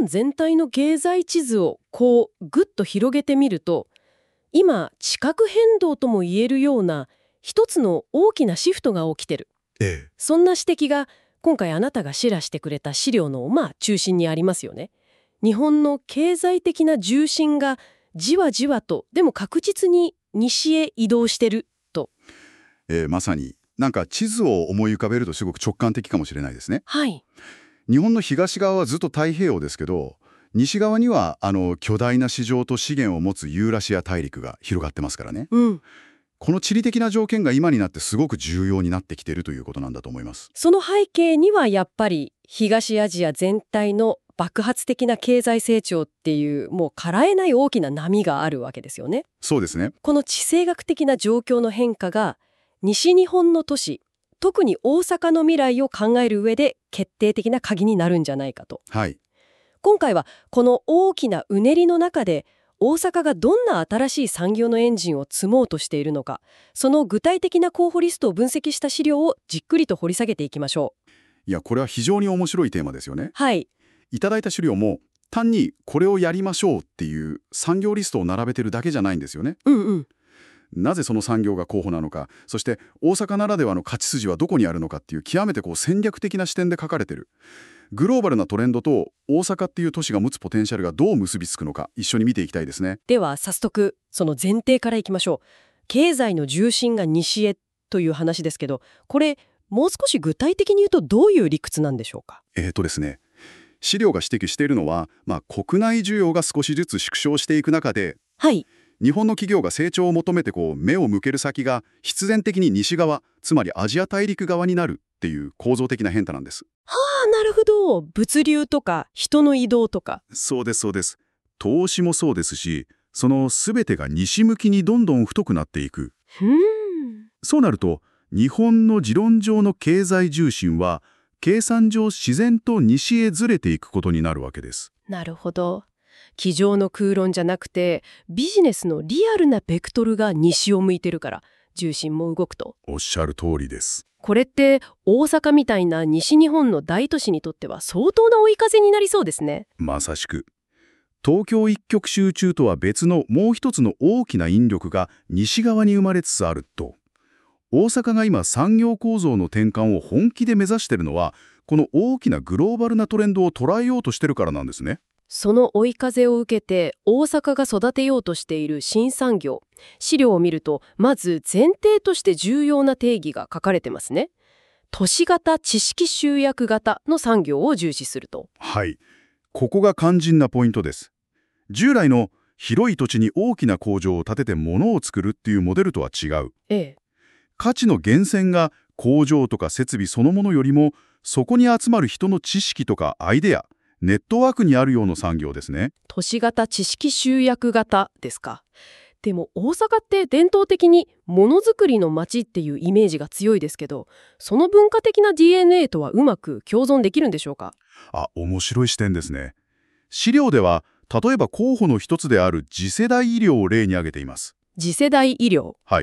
全体の経済地図をこうぐっと広げてみると、今地殻変動とも言えるような一つの大きなシフトが起きてる。そんな指摘が今回あなたがシェアしてくれた資料の中心にありますよね。日本の経済的な重心がじわじわとでも確実に西へ移動してると。 まさになんか地図を思い浮かべるとすごく直感的かもしれないですね。 はい。 日本の東側はずっと太平洋ですけど、西側には巨大な市場と資源を持つユーラシア大陸が広がってますからね。この地理的な条件が今になってすごく重要になってきているということなんだと思います。 その背景にはやっぱり東アジア全体の爆発的な経済成長っていうもうからえない大きな波があるわけですよね。 そうですね。 この地政学的な状況の変化が西日本の都市、特に大阪の未来を考える上で決定的な鍵になるんじゃないかと。 はい。 今回はこの大きなうねりの中で大阪がどんな新しい産業のエンジンを積もうとしているのか、その具体的な候補リストを分析した資料をじっくりと掘り下げていきましょう。 いや、これは非常に面白いテーマですよね。 はい。 いただいた資料も単にこれをやりましょうっていう産業リストを並べてるだけじゃないんですよね。なぜその産業が候補なのか、そして大阪ならではの勝ち筋はどこにあるのかっていう極めて戦略的な視点で書かれてる。グローバルなトレンドと大阪っていう都市が持つポテンシャルがどう結びつくのか一緒に見ていきたいですね。 では早速その前提からいきましょう。経済の重心が西へという話ですけど、これもう少し具体的に言うとどういう理屈なんでしょうか。 ですね、資料が指摘しているのは、国内需要が少しずつ縮小していく中で、 はい。 日本の企業が成長を求めて目を向ける先が必然的に西側、つまりアジア大陸側になるっていう構造的な変化なんです。 なるほど。物流とか人の移動とか。 そうですそうです。投資もそうですし、その全てが西向きにどんどん太くなっていく。そうなると日本の持論上の経済重心は計算上自然と西へずれていくことになるわけです。 なるほど。机上の空論じゃなくてビジネスのリアルなベクトルが西を向いてるから重心も動くと。 おっしゃる通りです。 これって大阪みたいな西日本の大都市にとっては相当な追い風になりそうですね。 まさしく。東京一極集中とは別のもう一つの大きな引力が西側に生まれつつあると。大阪が今産業構造の転換を本気で目指しているのは、この大きなグローバルなトレンドを捉えようとしてるからなんですね。 その追い風を受けて大阪が育てようとしている新産業、資料を見るとまず前提として重要な定義が書かれてますね。都市型知識集約型の産業を重視すると。 はい。ここが肝心なポイントです。従来の広い土地に大きな工場を建てて物を作るっていうモデルとは違う。価値の源泉が工場とか設備そのものよりもそこに集まる人の知識とかアイデア、ネットワークにあるような産業ですね。 都市型知識集約型ですか。でも大阪って伝統的にものづくりの街っていうイメージが強いですけど、その文化的な DNA とはうまく共存できるんでしょうか。 面白い視点ですね。資料では例えば候補の一つである次世代医療を例に挙げています。 次世代医療。 はい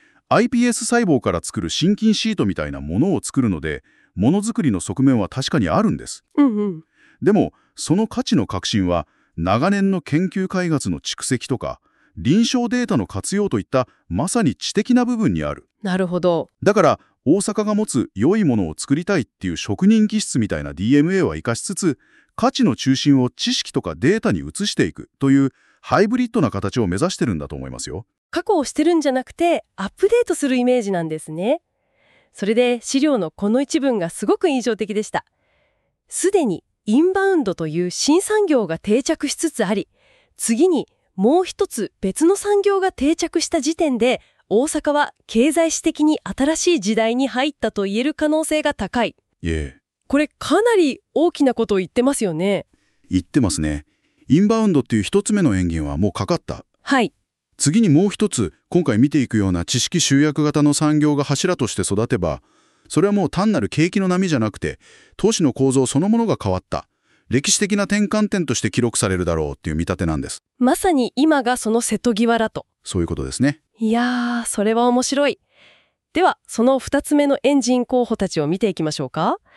。iPS 細胞から作る心筋シートみたいなものを作るので、ものづくりの側面は確かにあるんです。でも、その価値の革新は、長年の研究開発の蓄積とか、臨床データの活用といったまさに知的な部分にある。 なるほど。 だから、大阪が持つ良いものを作りたいっていう職人気質みたいな DNA は生かしつつ、価値の中心を知識とかデータに移していくというハイブリッドな形を目指してるんだと思いますよ。 過去を捨てるんじゃなくてアップデートするイメージなんですね。それで資料のこの一文がすごく印象的でした。すでにインバウンドという新産業が定着しつつあり、次にもう一つ別の産業が定着した時点で、大阪は経済史的に新しい時代に入ったと言える可能性が高い。これかなり大きなことを言ってますよね。 言ってますね。インバウンドっていう一つ目のエンジンはもうかかった。 はい。 次にもう一つ、今回見ていくような知識集約型の産業が柱として育てば、それはもう単なる景気の波じゃなくて、都市の構造そのものが変わった。歴史的な転換点として記録されるだろうっていう見立てなんです。 まさに今がその瀬戸際だと。 そういうことですね。 いやー、それは面白い。では、その2つ目のエンジン候補たちを見ていきましょうか。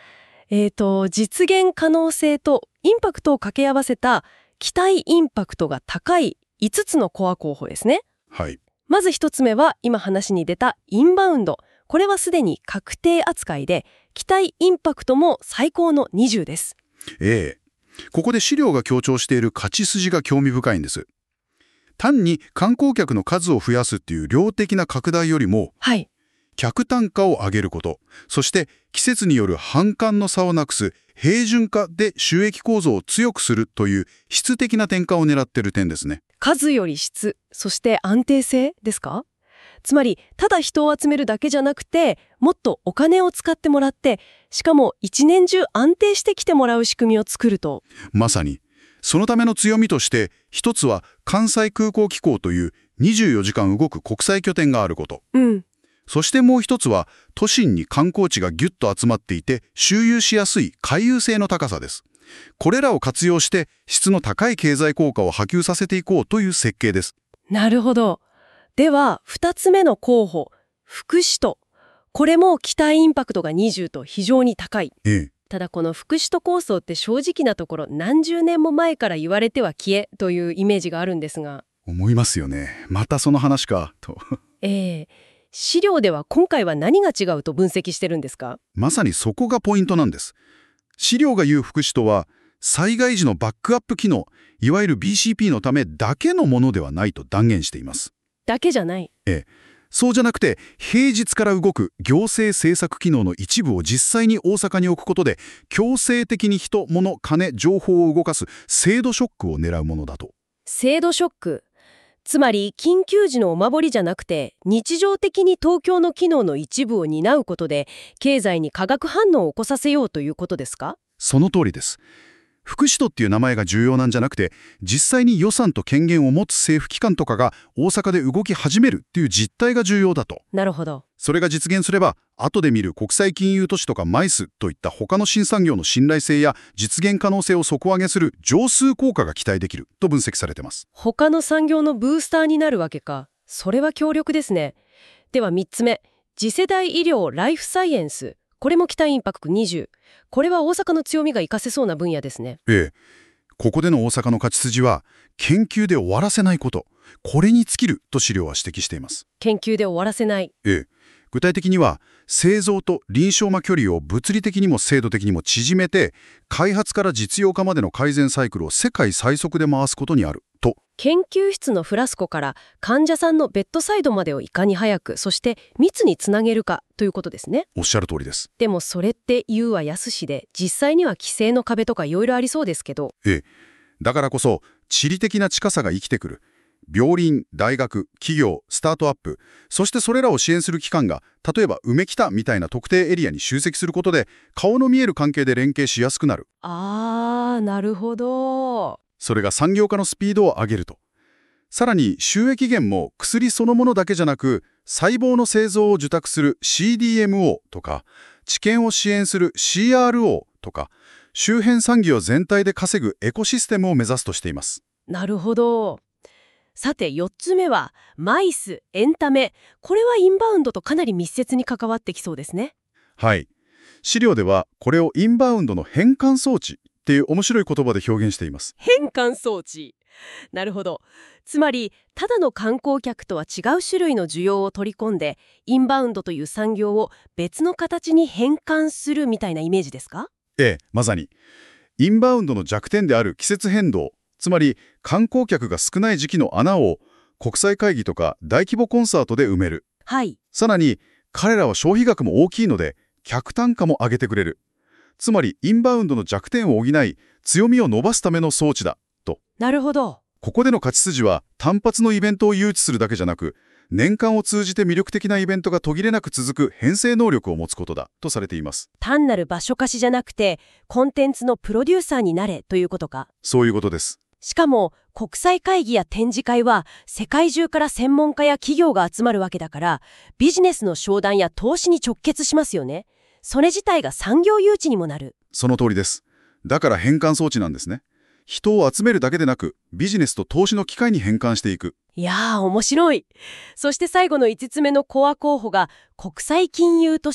実現可能性とインパクトを掛け合わせた期待インパクトが高い5つのコア候補ですね。 はい。 まず1つ目は今話に出たインバウンド。これはすでに確定扱いで、期待インパクトも最高の20です。 ここで資料が強調している勝ち筋が興味深いんです。単に観光客の数を増やすっていう量的な拡大よりも、 はい。 客単価を上げること、そして季節による販管の差をなくす平準化で収益構造を強くするという質的な転換を狙っている点ですね。 数より質、そして安定性ですか？つまり、ただ人を集めるだけじゃなくて、もっとお金を使ってもらって、しかも一年中安定してきてもらう仕組みを作ると。 まさに、そのための強みとして、一つは関西空港機構という24時間動く国際拠点があること。そしてもう一つは、都心に観光地がギュッと集まっていて、周遊しやすい回遊性の高さです。これらを活用して、質の高い経済効果を波及させていこうという設計です。 なるほど。では、2つ目の候補、副首都。これも期待インパクトが20と非常に高い。ただこの副首都構想って正直なところ何十年も前から言われては消えというイメージがあるんですが。 思いますよね。またその話か、と。 資料では今回は何が違うと分析してるんですか？ まさにそこがポイントなんです。資料が言う副首都は、災害時のバックアップ機能、いわゆる BCP のためだけのものではないと断言しています。 だけじゃない。 そうじゃなくて、平日から動く行政政策機能の一部を実際に大阪に置くことで、強制的に人、物、金、情報を動かす制度ショックを狙うものだと。 制度ショック。つまり、緊急時のお守りじゃなくて、日常的に東京の機能の一部を担うことで、経済に化学反応を起こさせようということですか？ その通りです。副首都っていう名前が重要なんじゃなくて、実際に予算と権限を持つ政府機関とかが大阪で動き始めるっていう実態が重要だと。 なるほど。 それが実現すれば、後で見る国際金融都市とかマイスといった他の新産業の信頼性や実現可能性を底上げする上数効果が期待できると分析されてます。 他の産業のブースターになるわけか。それは強力ですね。では3つ目。次世代医療ライフサイエンス。これも期待インパクト20。これは大阪の強みが活かせそうな分野ですね。 ここでの大阪の勝ち筋は、研究で終わらせないこと。これに尽きると資料は指摘しています。 研究で終わらせない。 具体的には、製造と臨床間距離を物理的にも制度的にも縮めて、開発から実用化までの改善サイクルを世界最速で回すことにあると。 研究室のフラスコから患者さんのベッドサイドまでをいかに早く、そして密につなげるかということですね。 おっしゃる通りです。 でもそれって言うは易しで、実際には規制の壁とかいろいろありそうですけど。 だからこそ、地理的な近さが生きてくる。病院、大学、企業、スタートアップ、そしてそれらを支援する機関が、例えば梅北みたいな特定エリアに集積することで、顔の見える関係で連携しやすくなる。 なるほど。 それが産業化のスピードを上げると。さらに収益源も薬そのものだけじゃなく、細胞の製造を受託する CDMO とか、治験を支援する CRO とか、周辺産業全体で稼ぐエコシステムを目指すとしています。 なるほど。さて4つ目はマイス、エンタメ。これはインバウンドとかなり密接に関わってきそうですね。 はい。資料ではこれをインバウンドの変換装置っていう面白い言葉で表現しています。 変換装置。なるほど。つまりただの観光客とは違う種類の需要を取り込んで、インバウンドという産業を別の形に変換するみたいなイメージですか？ まさに。インバウンドの弱点である季節変動、つまり観光客が少ない時期の穴を国際会議とか大規模コンサートで埋める。さらに彼らは消費額も大きいので客単価も上げてくれる。つまりインバウンドの弱点を補い強みを伸ばすための装置だと。 なるほど。 ここでの勝ち筋は単発のイベントを誘致するだけじゃなく、年間を通じて魅力的なイベントが途切れなく続く編成能力を持つことだとされています。 単なる場所貸しじゃなくてコンテンツのプロデューサーになれということか。 そういうことです。 しかも国際会議や展示会は世界中から専門家や企業が集まるわけだから、ビジネスの商談や投資に直結しますよね。それ自体が産業誘致にもなる。 その通りです。だから変換装置なんですね。人を集めるだけでなく、ビジネスと投資の機会に変換していく。 いやー面白い。そして最後の5つ目のコア候補が国際金融都市。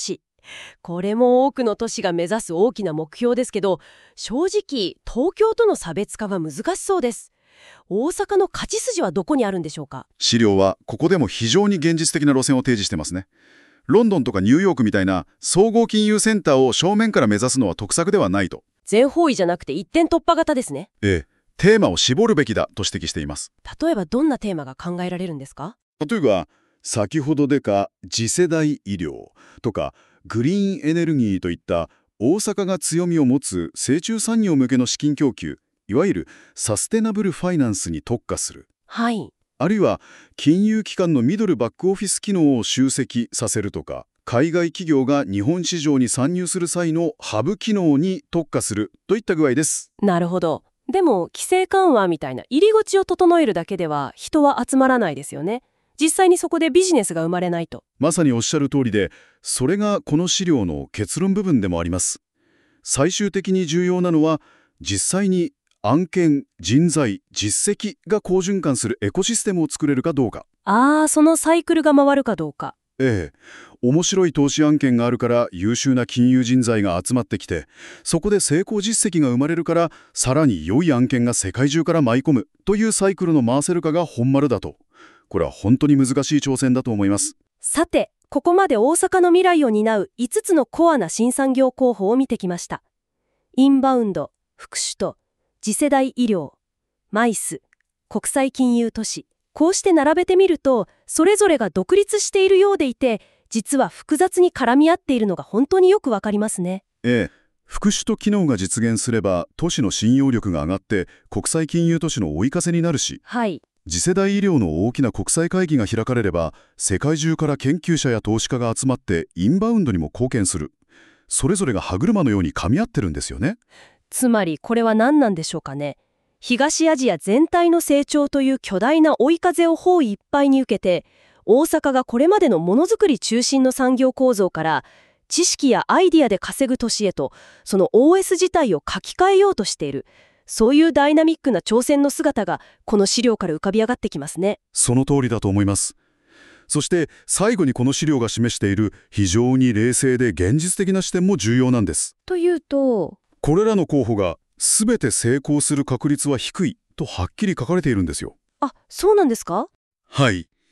これも多くの都市が目指す大きな目標ですけど、正直東京との差別化は難しそうです。大阪の勝ち筋はどこにあるんでしょうか？ 資料はここでも非常に現実的な路線を提示してますね。ロンドンとかニューヨークみたいな総合金融センターを正面から目指すのは得策ではないと。 全方位じゃなくて一点突破型ですね。 ええ、テーマを絞るべきだと指摘しています。 例えばどんなテーマが考えられるんですか？ 例えば、先ほどでか次世代医療とかグリーンエネルギーといった大阪が強みを持つ成長産業向けの資金供給、いわゆるサステナブルファイナンスに特化する。 はい。 あるいは金融機関のミドルバックオフィス機能を集積させるとか、海外企業が日本市場に参入する際のハブ機能に特化するといった具合です。 なるほど。でも規制緩和みたいな入り口を整えるだけでは人は集まらないですよね。実際にそこでビジネスが生まれないと。 まさにおっしゃる通りで、それがこの資料の結論部分でもあります。最終的に重要なのは、実際に案件、人材、実績が好循環するエコシステムを作れるかどうか。 そのサイクルが回るかどうか。 ええ、面白い投資案件があるから優秀な金融人材が集まってきて、そこで成功実績が生まれるからさらに良い案件が世界中から舞い込むというサイクルの回せるかが本丸だと。これは本当に難しい挑戦だと思います。 さて、ここまで大阪の未来を担う5つのコアな新産業候補を見てきました。インバウンド、福祉と、次世代医療、マイス、国際金融都市。こうして並べてみると、それぞれが独立しているようでいて、実は複雑に絡み合っているのが本当によくわかりますね。 ええ、福祉と機能が実現すれば都市の信用力が上がって国際金融都市の追い風になるし、 はい。 次世代医療の大きな国際会議が開かれれば世界中から研究者や投資家が集まってインバウンドにも貢献する。それぞれが歯車のように噛み合ってるんですよね。 つまりこれは何なんでしょうかね。東アジア全体の成長という巨大な追い風を包囲いっぱいに受けて、大阪がこれまでのものづくり中心の産業構造から知識やアイディアで稼ぐ都市へと、その OS 自体を書き換えようとしている。そういうダイナミックな挑戦の姿がこの資料から浮かび上がってきますね。 その通りだと思います。そして最後にこの資料が示している非常に冷静で現実的な視点も重要なんです。 というと、 これらの候補が全て成功する確率は低いとはっきり書かれているんですよ。 そうなんですか？ はい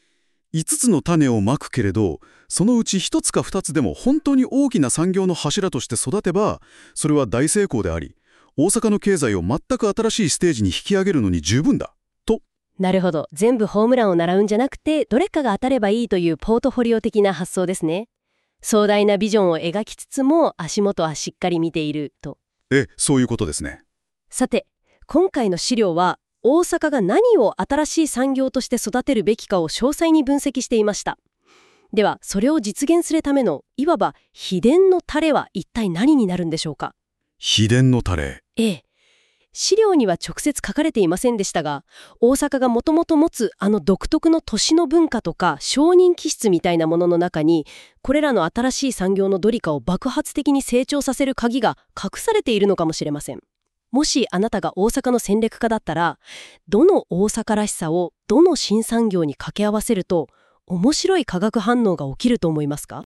。5つの種をまくけれど、そのうち1つか2つでも本当に大きな産業の柱として育てば、それは大成功であり、大阪の経済を全く新しいステージに引き上げるのに十分だと。 なるほど。全部ホームランを狙うんじゃなくて、どれかが当たればいいというポートフォリオ的な発想ですね。壮大なビジョンを描きつつも足元はしっかり見ていると。 そういうことですね。 さて、今回の資料は大阪が何を新しい産業として育てるべきかを詳細に分析していました。では、それを実現するためのいわば秘伝のタレは一体何になるんでしょうか？ 秘伝のタレ。 資料には直接書かれていませんでしたが、大阪がもともと持つあの独特の都市の文化とか商人気質みたいなものの中に、これらの新しい産業のドリカを爆発的に成長させる鍵が隠されているのかもしれません。もしあなたが大阪の戦略家だったら、どの大阪らしさをどの新産業に掛け合わせると面白い化学反応が起きると思いますか？